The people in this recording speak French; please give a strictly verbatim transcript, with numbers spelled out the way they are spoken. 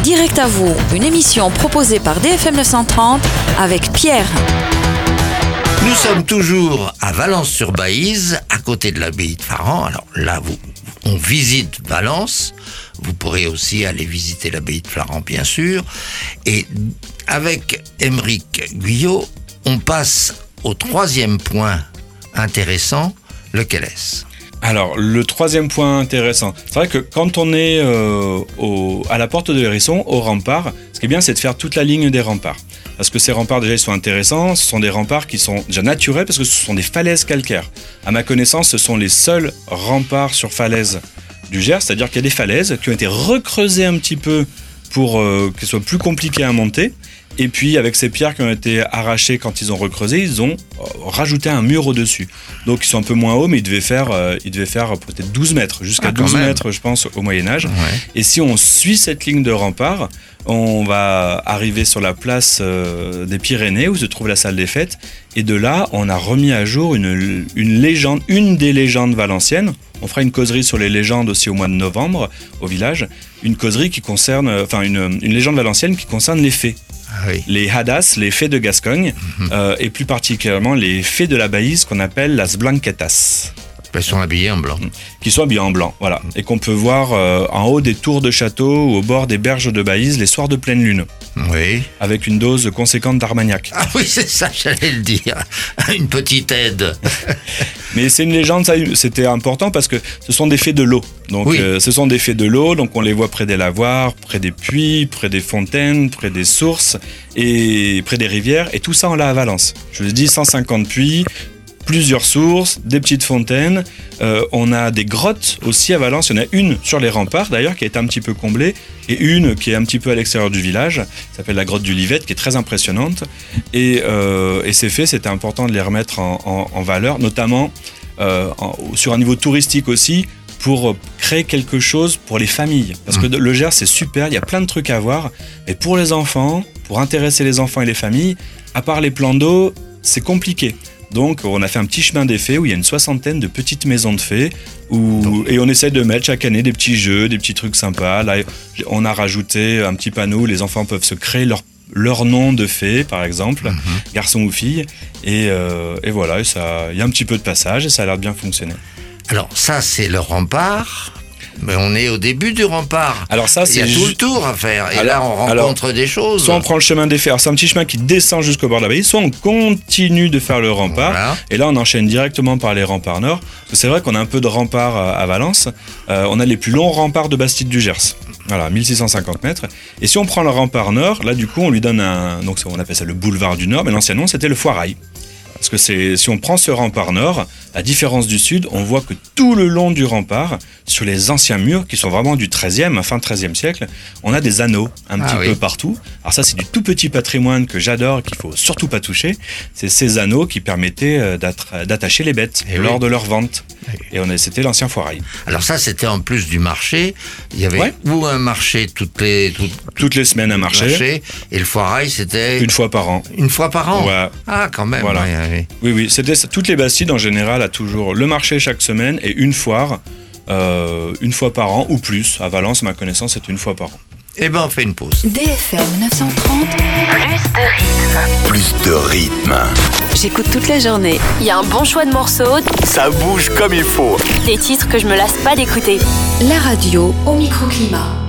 Direct à vous, une émission proposée par D F M neuf cent trente avec Pierre. Nous sommes toujours à Valence-sur-Baïse, à côté de l'abbaye de Faran. Alors là, vous, on visite Valence. Vous pourrez aussi aller visiter l'abbaye de Faran, bien sûr. Et avec Aymeric Guyot, on passe au troisième point intéressant. Lequel est-ce ? Alors, le troisième point intéressant, c'est vrai que quand on est euh, au, à la porte de l'Hérisson, au rempart, ce qui est bien, c'est de faire toute la ligne des remparts. Parce que ces remparts, déjà, ils sont intéressants. Ce sont des remparts qui sont déjà naturels parce que ce sont des falaises calcaires. À ma connaissance, ce sont les seuls remparts sur falaise du Gers, c'est-à-dire qu'il y a des falaises qui ont été recreusées un petit peu pour euh, qu'elles soient plus compliquées à monter. Et puis, avec ces pierres qui ont été arrachées quand ils ont recreusé, ils ont rajouté un mur au-dessus. Donc, ils sont un peu moins hauts, mais ils devaient faire, euh, ils devaient faire peut-être douze mètres, jusqu'à ah, douze mètres, je pense, au Moyen-Âge. Ouais. Et si on suit cette ligne de rempart, on va arriver sur la place euh, des Pyrénées, où se trouve la salle des fêtes. Et de là, on a remis à jour une, une légende, une des légendes valenciennes. On fera une causerie sur les légendes aussi au mois de novembre, au village. Une causerie qui concerne, enfin, une, une légende valencienne qui concerne les fées. Ah oui. Les hadas, les fées de Gascogne, mmh. euh, et plus particulièrement les fées de la Baïse qu'on appelle las blanquetas. Elles sont habillées en blanc. Qui sont habillées en blanc, voilà. Mmh. Et qu'on peut voir euh, en haut des tours de château ou au bord des berges de Baïse les soirs de pleine lune. Oui. Avec une dose conséquente d'armagnac. Ah oui, c'est ça, j'allais le dire. Une petite aide. Mais c'est une légende, ça, c'était important parce que ce sont des fées de l'eau. Donc, oui. euh, ce sont des fées de l'eau, donc on les voit près des lavoirs, près des puits, près des fontaines, près des sources et près des rivières. Et tout ça, on l'a à Valence. Je vous dis, cent cinquante puits, plusieurs sources, des petites fontaines. Euh, on a des grottes aussi à Valence. Il y en a une sur les remparts d'ailleurs qui a été un petit peu comblée et une qui est un petit peu à l'extérieur du village. Ça s'appelle la grotte du Livette qui est très impressionnante. Et, euh, et ces faits, c'était important de les remettre en, en, en valeur, notamment euh, en, sur un niveau touristique aussi, pour créer quelque chose pour les familles. Parce que le Gers, c'est super, il y a plein de trucs à voir. Mais pour les enfants, pour intéresser les enfants et les familles, à part les plans d'eau, c'est compliqué. Donc, on a fait un petit chemin des fées où il y a une soixantaine de petites maisons de fées où, et on essaie de mettre chaque année des petits jeux, des petits trucs sympas. Là, on a rajouté un petit panneau où les enfants peuvent se créer leur, leur nom de fée, par exemple, mm-hmm. garçon ou fille. Et, euh, et voilà, il y a un petit peu de passage et ça a l'air de bien fonctionner. Alors, ça, c'est le rempart. Mais on est au début du rempart. Alors ça, c'est il y a ju- tout le tour à faire. Et alors, là, on rencontre alors, des choses. Soit on prend le chemin des fers, alors c'est un petit chemin qui descend jusqu'au bord de la baie, soit on continue de faire le rempart. Voilà. Et là, on enchaîne directement par les remparts nord. C'est vrai qu'on a un peu de remparts à Valence. Euh, on a les plus longs remparts de Bastide du Gers. Voilà, mille six cent cinquante mètres. Et si on prend le rempart nord, là, du coup, on lui donne un... Donc, on appelle ça le boulevard du Nord, mais l'ancien nom, c'était le Foirail. Parce que c'est, si on prend ce rempart nord, à différence du sud, on voit que tout le long du rempart, sur les anciens murs, qui sont vraiment du treizième, fin treizième siècle, on a des anneaux un ah petit oui. peu partout. Alors ça, c'est du tout petit patrimoine que j'adore, qu'il faut surtout pas toucher. C'est ces anneaux qui permettaient d'attacher les bêtes et lors oui. de leur vente. Et on a, c'était l'ancien Foirail. Alors ça, c'était en plus du marché. Il y avait ouais. ou un marché toutes les... Toutes, toutes les semaines un marché. marché. Et le Foirail, c'était... Une fois par an. Une fois par an ouais. Ah, quand même. Voilà. Ouais, ouais. Oui, oui. C'était, toutes les Bastides, en général, a toujours le marché chaque semaine et une foire, euh, une fois par an ou plus. À Valence, à ma connaissance, c'est une fois par an. Eh ben, on fait une pause. D F M neuf cent trente, plus de rythme. Plus de rythme. J'écoute toute la journée. Il y a un bon choix de morceaux. Ça bouge comme il faut. Des titres que je me lasse pas d'écouter. La radio au microclimat.